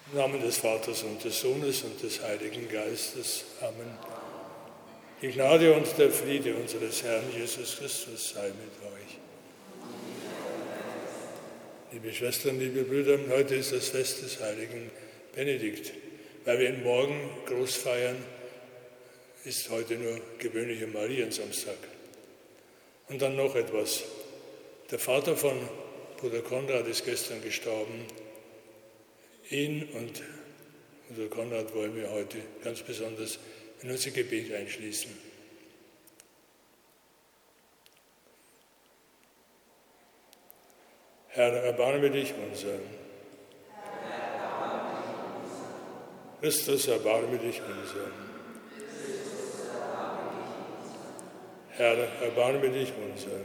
Im Namen des Vaters und des Sohnes und des Heiligen Geistes. Amen. Die Gnade und der Friede unseres Herrn Jesus Christus sei mit euch. Liebe Schwestern, liebe Brüder, heute ist das Fest des heiligen Benedikt. Weil wir ihn morgen groß feiern, ist heute nur gewöhnlicher Mariensamstag. Und dann noch etwas. Der Vater von Bruder Konrad ist gestern gestorben. Ihn und Bruder Konrad wollen wir heute ganz besonders in unser Gebet einschließen. Herr, erbarme dich unser. Christus, erbarme dich unser. Herr, erbarme dich unser.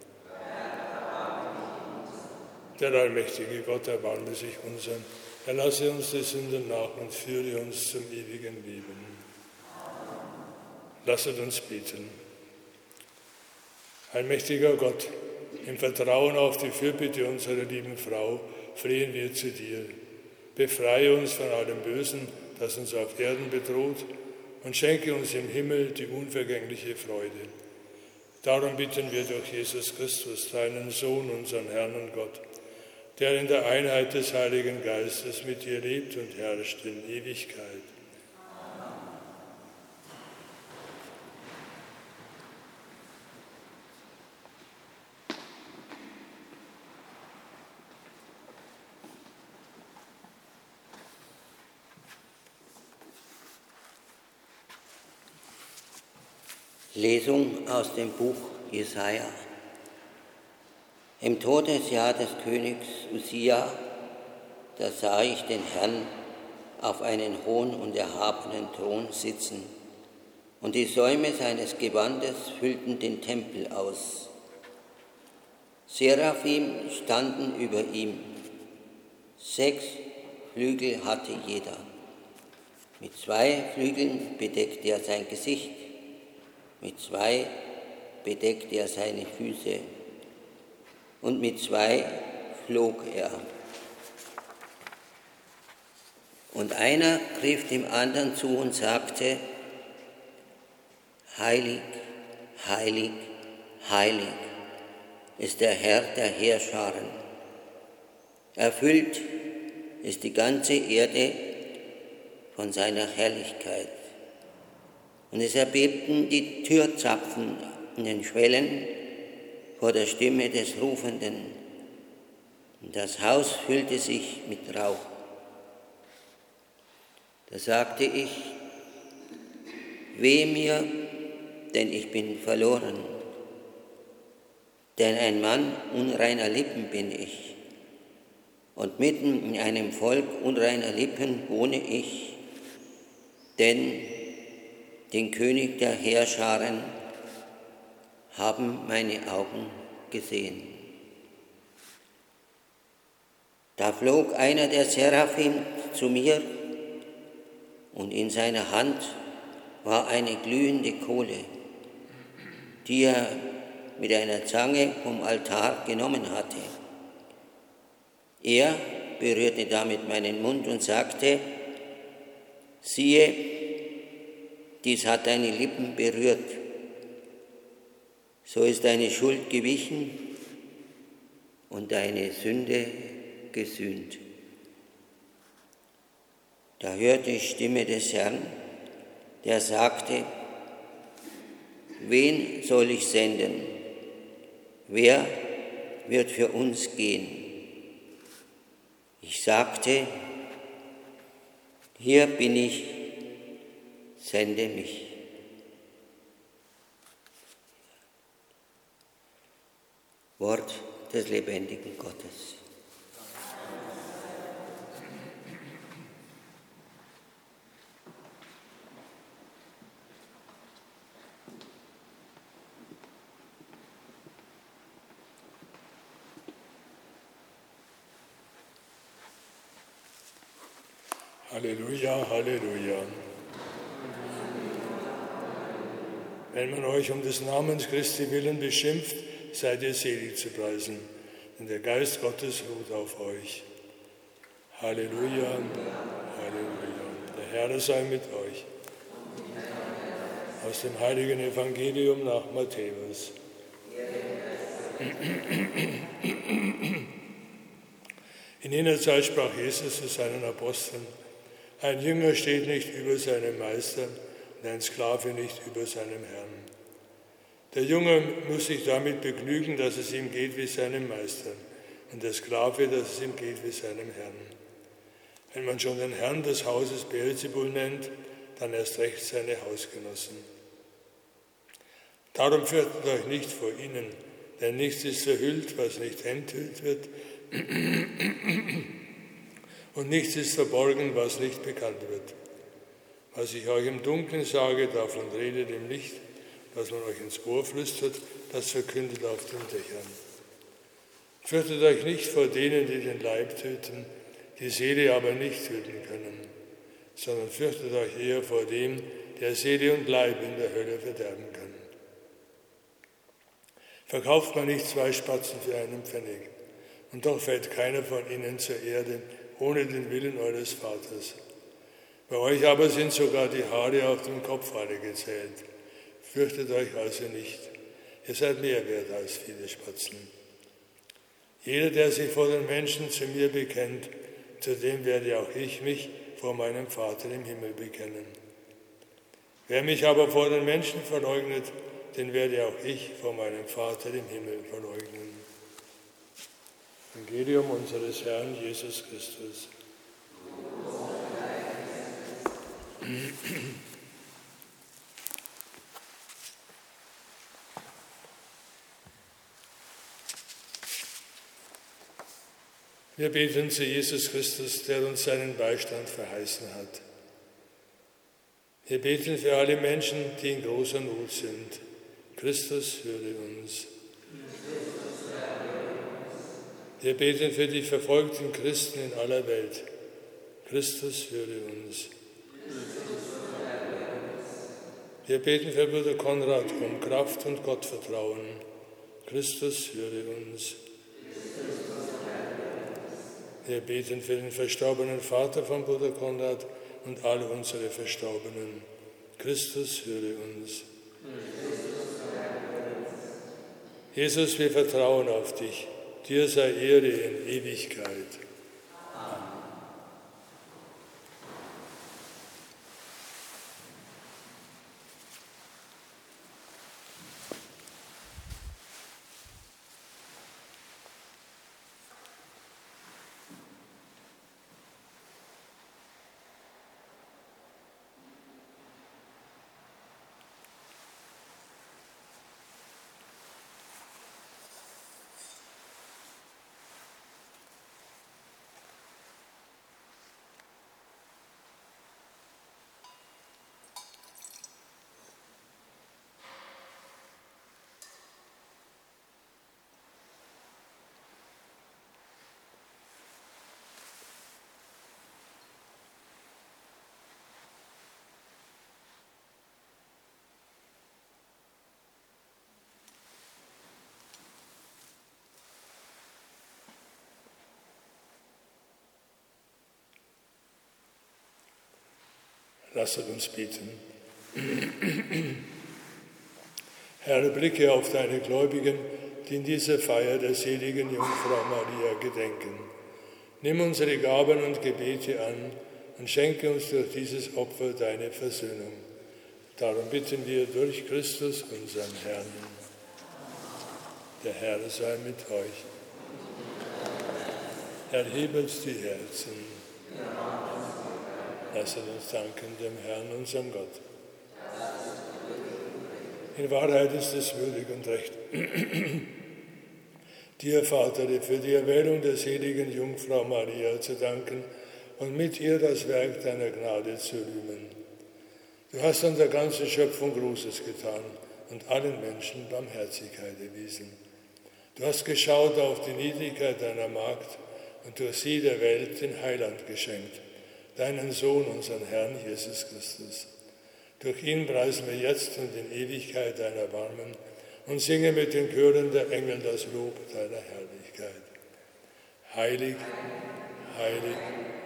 Der allmächtige Gott, erbarme sich unser. Erlasse uns die Sünden nach und führe uns zum ewigen Leben. Lasset uns beten. Allmächtiger Gott, im Vertrauen auf die Fürbitte unserer lieben Frau flehen wir zu dir. Befreie uns von allem Bösen, das uns auf Erden bedroht, und schenke uns im Himmel die unvergängliche Freude. Darum bitten wir durch Jesus Christus, deinen Sohn, unseren Herrn und Gott, der in der Einheit des Heiligen Geistes mit dir lebt und herrscht in Ewigkeit. Lesung aus dem Buch Jesaja. Im Todesjahr des Königs Usia, da sah ich den Herrn auf einen hohen und erhabenen Thron sitzen, und die Säume seines Gewandes füllten den Tempel aus. Seraphim standen über ihm, 6 Flügel hatte jeder. Mit 2 Flügeln bedeckte er sein Gesicht, mit 2 bedeckte er seine Füße, und mit 2 flog er. Und einer rief dem anderen zu und sagte: Heilig, heilig, heilig ist der Herr der Heerscharen. Erfüllt ist die ganze Erde von seiner Herrlichkeit. Und es erbebten die Türzapfen an den Schwellen vor der Stimme des Rufenden, und das Haus füllte sich mit Rauch. Da sagte ich: Weh mir, denn ich bin verloren, denn ein Mann unreiner Lippen bin ich, und mitten in einem Volk unreiner Lippen wohne ich, denn den König der Heerscharen haben meine Augen gesehen. Da flog einer der Seraphim zu mir, und in seiner Hand war eine glühende Kohle, die er mit einer Zange vom Altar genommen hatte. Er berührte damit meinen Mund und sagte: Siehe, dies hat deine Lippen berührt. So ist deine Schuld gewichen und deine Sünde gesühnt. Da hörte ich Stimme des Herrn, der sagte: Wen soll ich senden? Wer wird für uns gehen? Ich sagte: Hier bin ich, sende mich. Wort des lebendigen Gottes. Halleluja, Halleluja. Wenn man euch um des Namens Christi willen beschimpft, seid ihr selig zu preisen, denn der Geist Gottes ruht auf euch. Halleluja, Halleluja. Der Herr sei mit euch. Aus dem heiligen Evangelium nach Matthäus. In jener Zeit sprach Jesus zu seinen Aposteln: Ein Jünger steht nicht über seinem Meister und ein Sklave nicht über seinem Herrn. Der Junge muss sich damit begnügen, dass es ihm geht wie seinem Meister, und der Sklave, dass es ihm geht wie seinem Herrn. Wenn man schon den Herrn des Hauses Beelzebul nennt, dann erst recht seine Hausgenossen. Darum fürchtet euch nicht vor ihnen, denn nichts ist verhüllt, was nicht enthüllt wird, und nichts ist verborgen, was nicht bekannt wird. Was ich euch im Dunkeln sage, davon redet im Licht, was man euch ins Ohr flüstert, das verkündet auf den Dächern. Fürchtet euch nicht vor denen, die den Leib töten, die Seele aber nicht töten können, sondern fürchtet euch eher vor dem, der Seele und Leib in der Hölle verderben kann. Verkauft man nicht 2 Spatzen für einen Pfennig, und doch fällt keiner von ihnen zur Erde, ohne den Willen eures Vaters. Bei euch aber sind sogar die Haare auf dem Kopf alle gezählt. Fürchtet euch also nicht, ihr seid mehr wert als viele Spatzen. Jeder, der sich vor den Menschen zu mir bekennt, zu dem werde auch ich mich vor meinem Vater im Himmel bekennen. Wer mich aber vor den Menschen verleugnet, den werde auch ich vor meinem Vater im Himmel verleugnen. Evangelium unseres Herrn Jesus Christus. Wir beten zu Jesus Christus, der uns seinen Beistand verheißen hat. Wir beten für alle Menschen, die in großer Not sind. Christus, höre uns. Wir beten für die verfolgten Christen in aller Welt. Christus, höre uns. Wir beten für Bruder Konrad um Kraft und Gottvertrauen. Christus, höre uns. Wir beten für den verstorbenen Vater von Bruder Konrad und alle unsere Verstorbenen. Christus, höre uns. Jesus, wir vertrauen auf dich. Dir sei Ehre in Ewigkeit. Lasset uns beten. Herr, blicke auf deine Gläubigen, die in dieser Feier der seligen Jungfrau Maria gedenken. Nimm unsere Gaben und Gebete an und schenke uns durch dieses Opfer deine Versöhnung. Darum bitten wir durch Christus, unseren Herrn. Der Herr sei mit euch. Erhebet die Herzen. Lasset uns danken dem Herrn, unserem Gott. In Wahrheit ist es würdig und recht, dir, Vater, für die Erwählung der seligen Jungfrau Maria zu danken und mit ihr das Werk deiner Gnade zu rühmen. Du hast an der ganzen Schöpfung Großes getan und allen Menschen Barmherzigkeit erwiesen. Du hast geschaut auf die Niedrigkeit deiner Magd und durch sie der Welt den Heiland geschenkt, deinen Sohn, unseren Herrn Jesus Christus. Durch ihn preisen wir jetzt und in Ewigkeit dein Erbarmen und singen mit den Chören der Engel das Lob deiner Herrlichkeit. Heilig, heilig,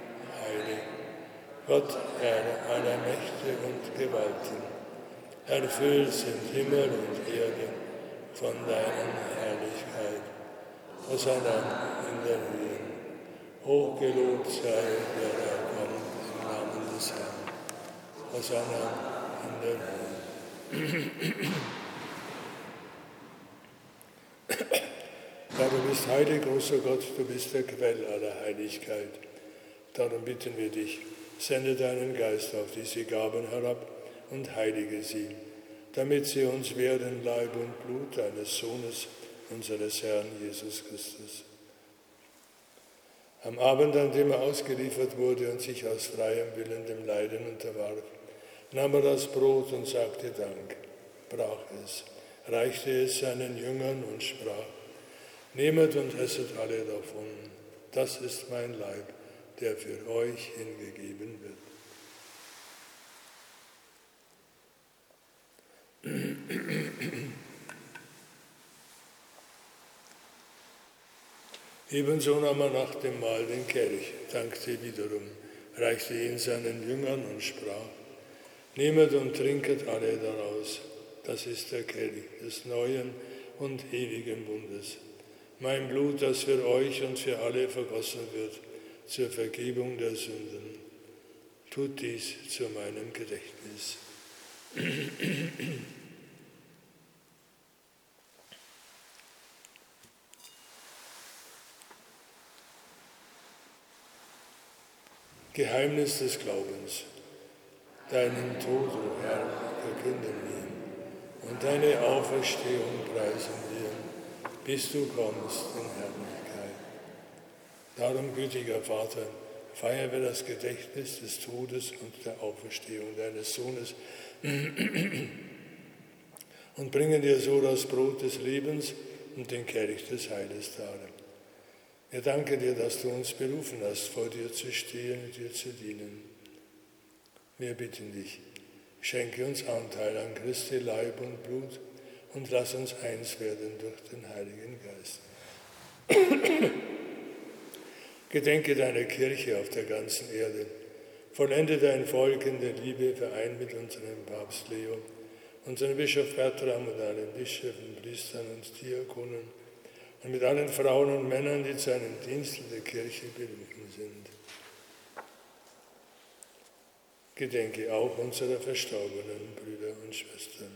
Gott, Herr aller Mächte und Gewalten. Erfüllt sind Himmel und Erde von deiner Herrlichkeit. Hosanna in der Höhe. Hochgelobt sei, der da kommt im Namen des Herrn. Hosanna in der Höhe. Ja, du bist heilig, großer Gott, du bist der Quell aller Heiligkeit. Darum bitten wir dich, sende deinen Geist auf diese Gaben herab und heilige sie, damit sie uns werden Leib und Blut deines Sohnes, unseres Herrn Jesus Christus. Am Abend, an dem er ausgeliefert wurde und sich aus freiem Willen dem Leiden unterwarf, nahm er das Brot und sagte Dank, brach es, reichte es seinen Jüngern und sprach: Nehmet und esset alle davon, das ist mein Leib, der für euch hingegeben wird. Ebenso nahm er nach dem Mahl den Kelch, dankte wiederum, reichte ihn seinen Jüngern und sprach: Nehmet und trinket alle daraus, das ist der Kelch des neuen und ewigen Bundes. Mein Blut, das für euch und für alle vergossen wird, zur Vergebung der Sünden. Tut dies zu meinem Gedächtnis. Geheimnis des Glaubens. Deinen Tod, o Herr, verkünden wir und deine Auferstehung preisen wir, bis du kommst in Herrlichkeit. Darum, gütiger Vater, feiern wir das Gedächtnis des Todes und der Auferstehung deines Sohnes und bringen dir so das Brot des Lebens und den Kelch des Heiles dar. Wir danken dir, dass du uns berufen hast, vor dir zu stehen und dir zu dienen. Wir bitten dich, schenke uns Anteil an Christi Leib und Blut und lass uns eins werden durch den Heiligen Geist. Gedenke deiner Kirche auf der ganzen Erde. Vollende dein Volk in der Liebe, vereint mit unserem Papst Leo, unserem Bischof Bertram und allen Bischöfen, Priestern und Diakonen und mit allen Frauen und Männern, die zu einem Dienst in der Kirche berufen sind. Gedenke auch unserer verstorbenen Brüder und Schwestern.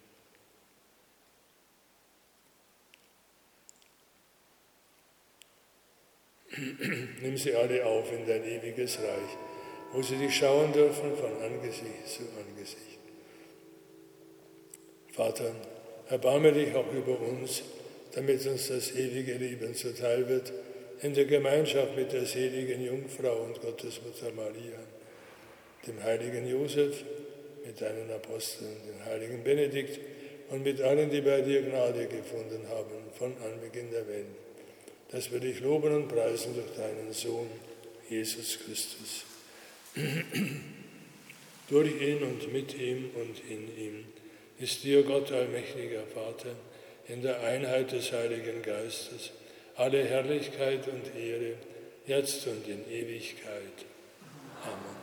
Nimm sie alle auf in dein ewiges Reich, wo sie dich schauen dürfen von Angesicht zu Angesicht. Vater, erbarme dich auch über uns, damit uns das ewige Leben zuteil wird, in der Gemeinschaft mit der seligen Jungfrau und Gottesmutter Maria, dem heiligen Josef, mit deinen Aposteln, dem heiligen Benedikt und mit allen, die bei dir Gnade gefunden haben, von Anbeginn der Welt, dass wir dich loben und preisen durch deinen Sohn, Jesus Christus. Durch ihn und mit ihm und in ihm ist dir, Gott allmächtiger Vater, in der Einheit des Heiligen Geistes, alle Herrlichkeit und Ehre, jetzt und in Ewigkeit. Amen.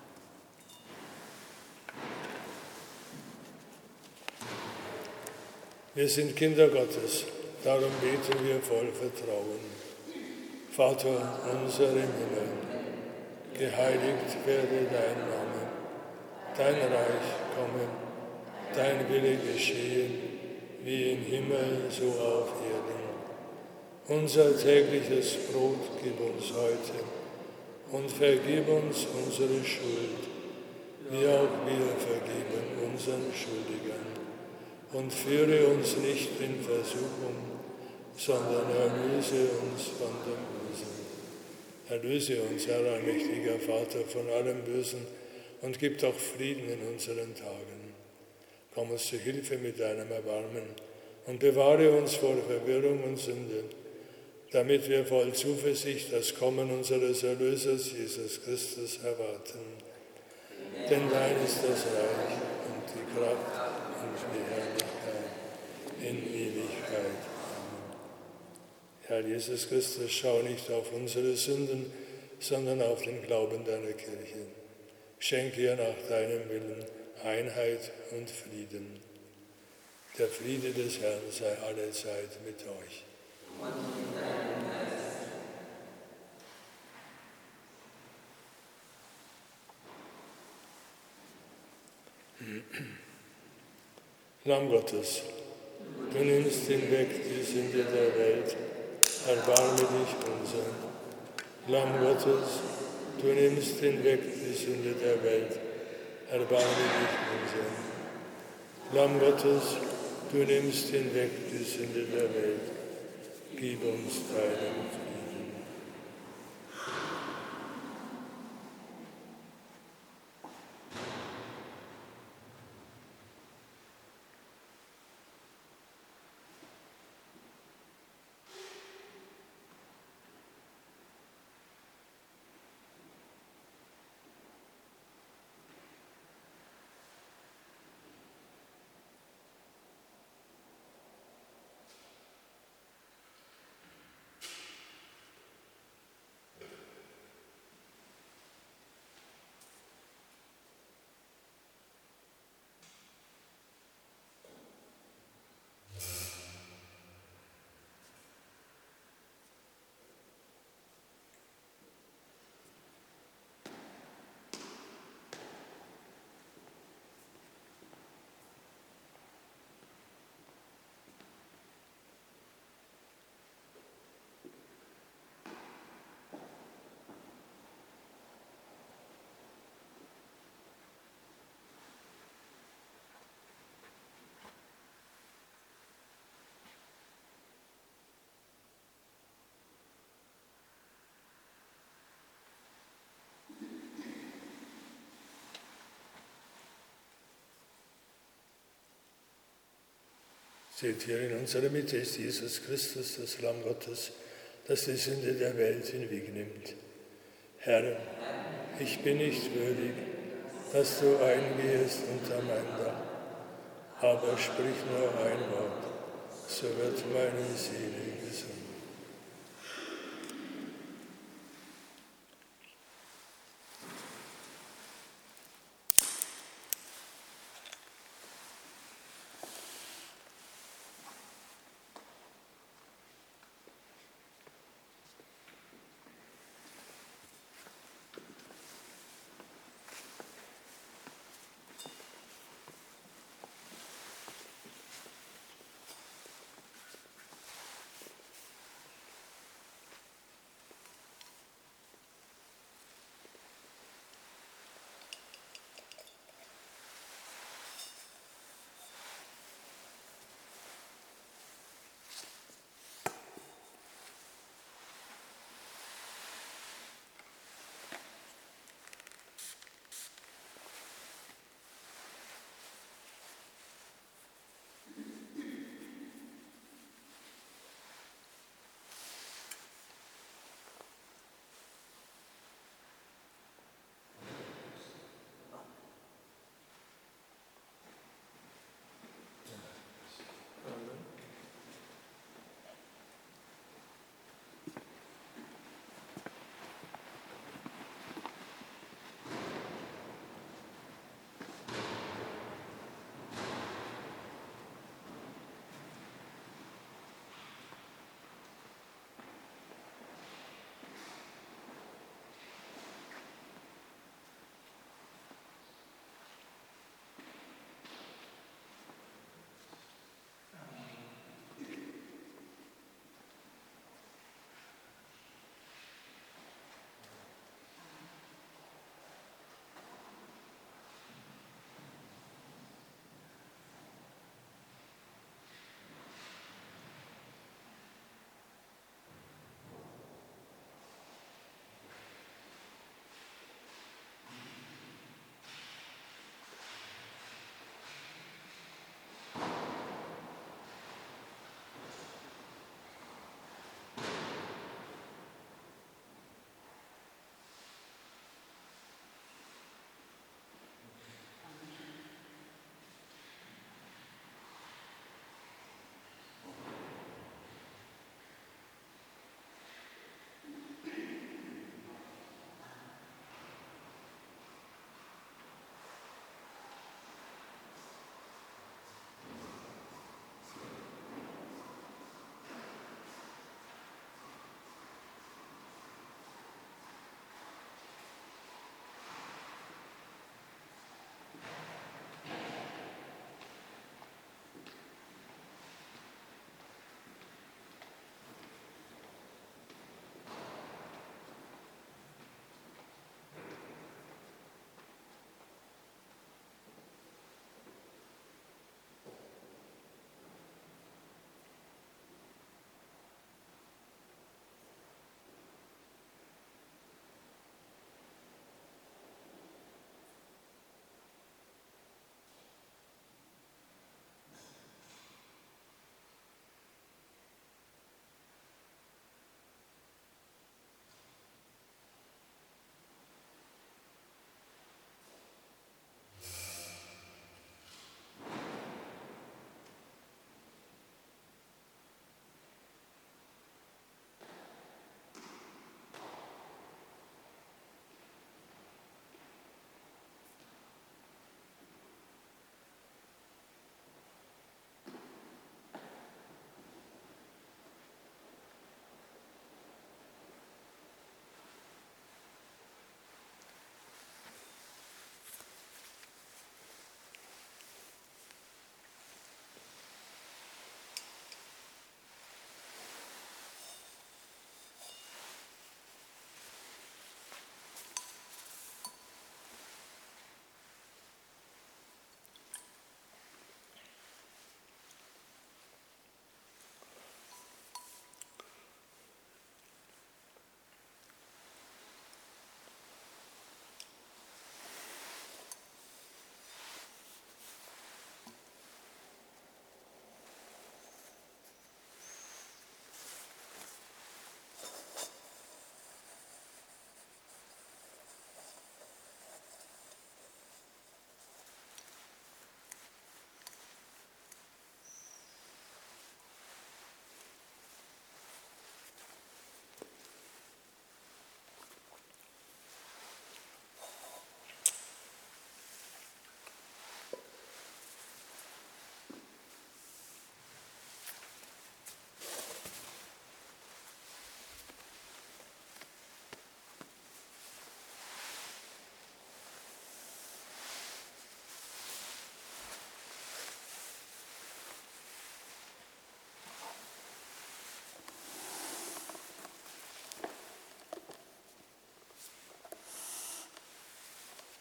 Wir sind Kinder Gottes, darum beten wir voll Vertrauen. Vater unser im Himmel, geheiligt werde dein Name, dein Reich komme, dein Wille geschehe, wie im Himmel, so auf Erden. Unser tägliches Brot gib uns heute und vergib uns unsere Schuld, wie auch wir vergeben unseren Schuldigern. Und führe uns nicht in Versuchung, sondern erlöse uns von dem Bösen. Erlöse uns, Herr allmächtiger Vater, von allem Bösen und gib doch Frieden in unseren Tagen. Komm uns zu Hilfe mit deinem Erbarmen und bewahre uns vor Verwirrung und Sünde, damit wir voll Zuversicht das Kommen unseres Erlösers Jesus Christus erwarten. Denn dein ist das Reich und die Kraft und die Herrlichkeit in Ewigkeit. Amen. Herr Jesus Christus, schau nicht auf unsere Sünden, sondern auf den Glauben deiner Kirche. Schenke ihr nach deinem Willen Einheit und Frieden. Der Friede des Herrn sei alle Zeit mit euch. Lamm Gottes, du nimmst hinweg die Sünde der Welt, erbarme dich unser. Lamm Gottes, du nimmst hinweg die Sünde der Welt, erbarme dich unser. Lamm Gottes, du nimmst hinweg die Sünde der Welt, gib uns deinen Frieden. Seht hier in unserer Mitte ist Jesus Christus, das Lamm Gottes, das die Sünde der Welt hinwegnimmt. Herr, ich bin nicht würdig, dass du eingehst unter mein Dach, aber sprich nur ein Wort, so wird meine Seele gesund.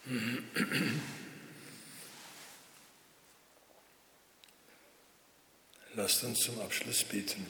Lasst uns zum Abschluss beten.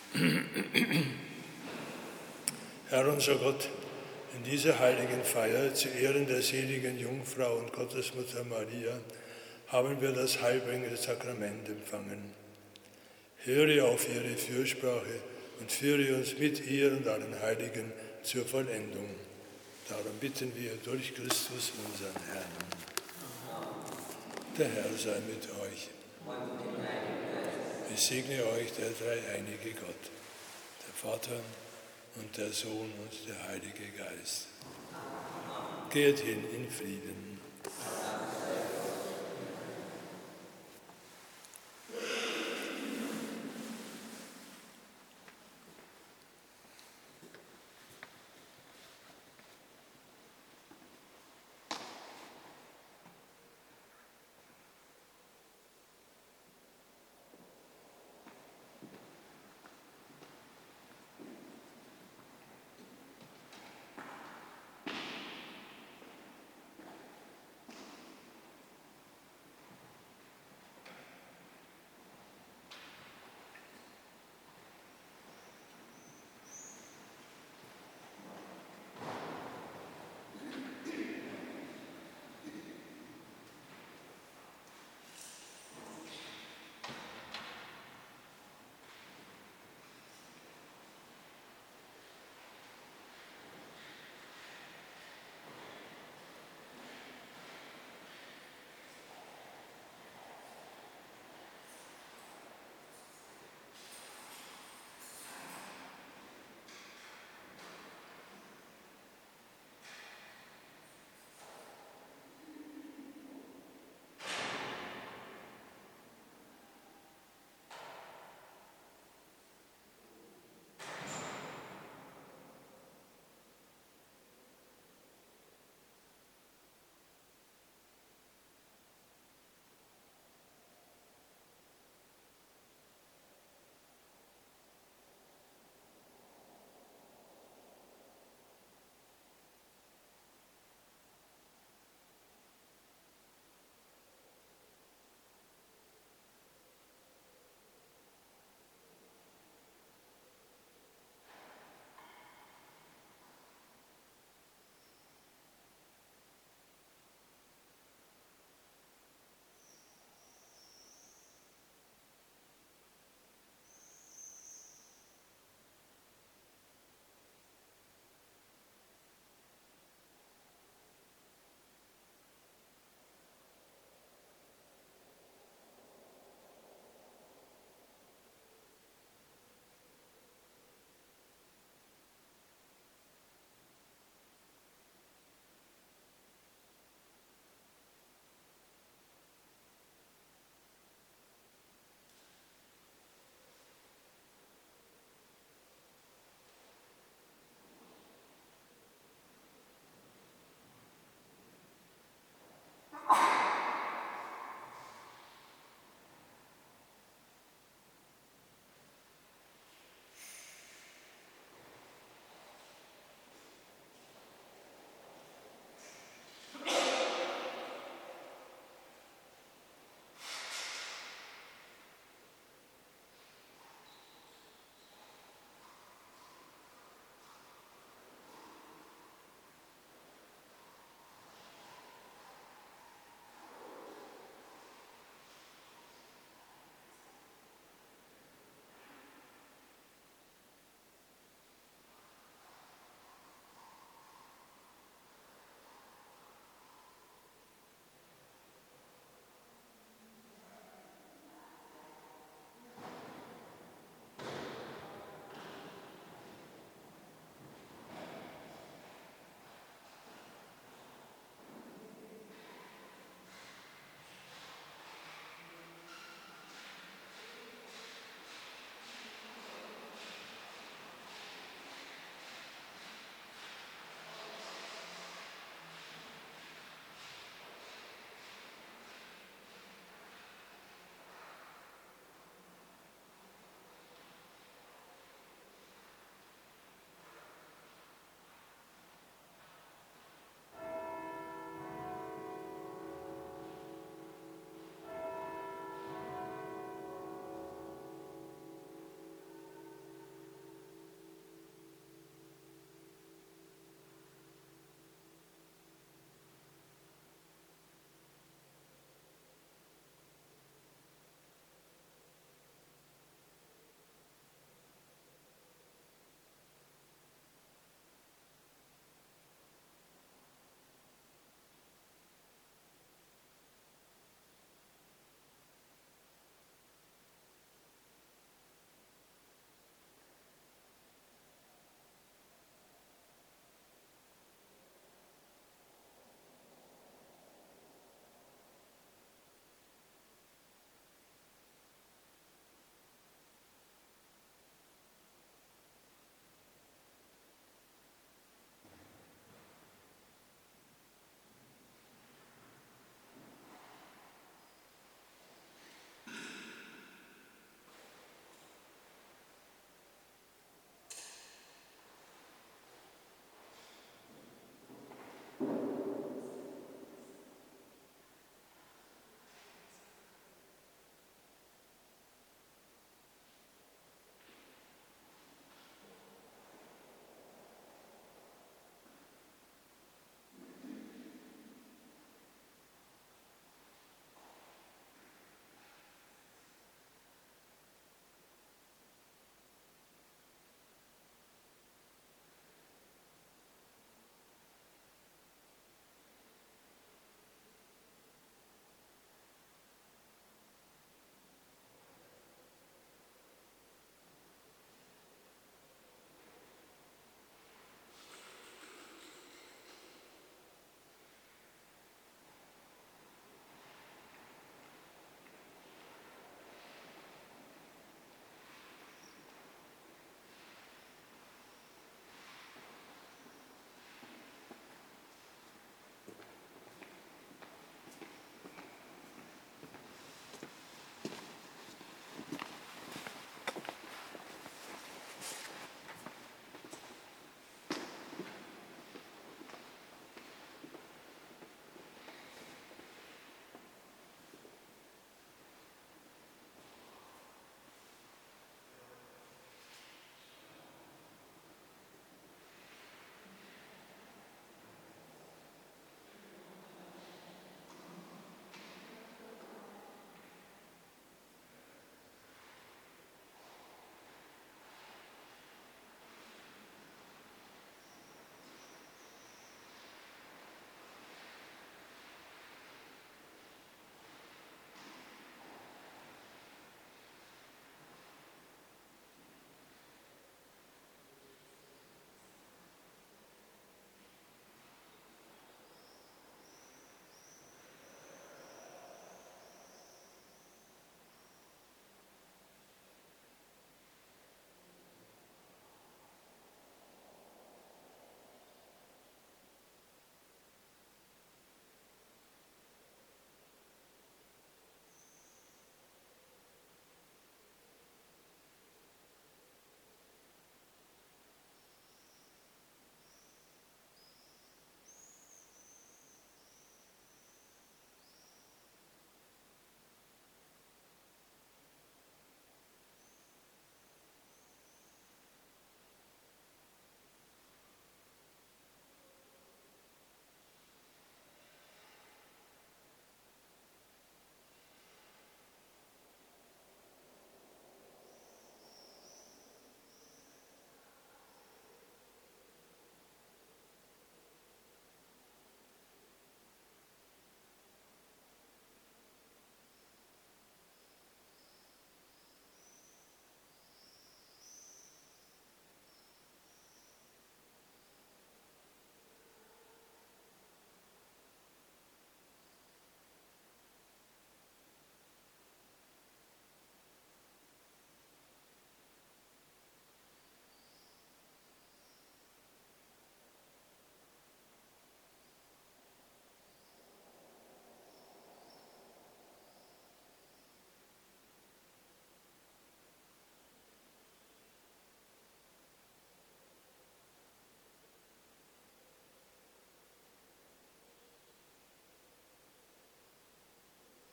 Herr unser Gott, in dieser heiligen Feier zu Ehren der seligen Jungfrau und Gottesmutter Maria haben wir das heilbringende Sakrament empfangen. Höre auf ihre Fürsprache und führe uns mit ihr und allen Heiligen zur Vollendung. Darum bitten wir durch Christus, unseren Herrn. Der Herr sei mit euch. Ich segne euch der dreieinige Gott, der Vater und der Sohn und der Heilige Geist. Geht hin in Frieden.